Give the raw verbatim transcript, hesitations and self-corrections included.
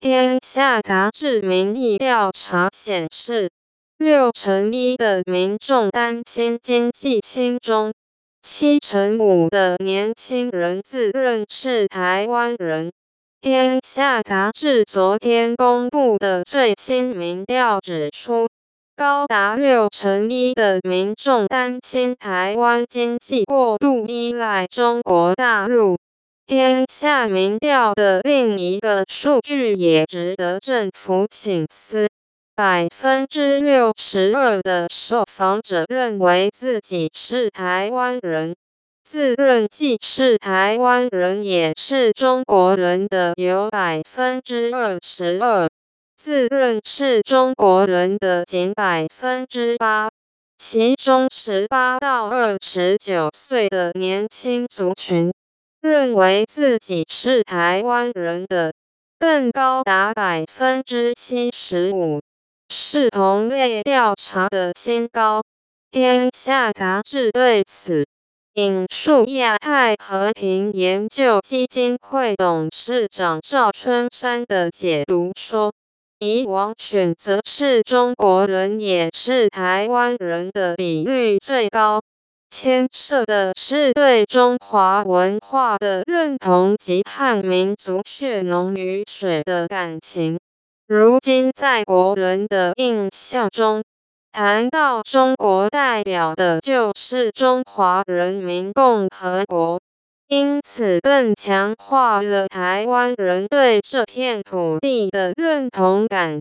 天下杂志民意调查显示，六成一的民众担心经济轻中，七成五的年轻人自认是台湾人。天下杂志昨天公布的最新民调指出，高达六成一的民众担心台湾经济过度依赖中国大陆。天下民调的另一个数据也值得政府省思。百分之六十二的受访者认为自己是台湾人，自认既是台湾人也是中国人的有百分之二十二，自认是中国人的仅百分之八。其中十八到二十九岁的年轻族群，认为自己是台湾人的更高达百分之七十五。是同类调查的新高。天下杂志对此引述亚太和平研究基金会董事长赵春山的解读说，以往选择是中国人也是台湾人的比率最高，牵涉的是对中华文化的认同及和民族血浓于水的感情。如今在国人的印象中，谈到中国代表的就是中华人民共和国，因此更强化了台湾人对这片土地的认同感。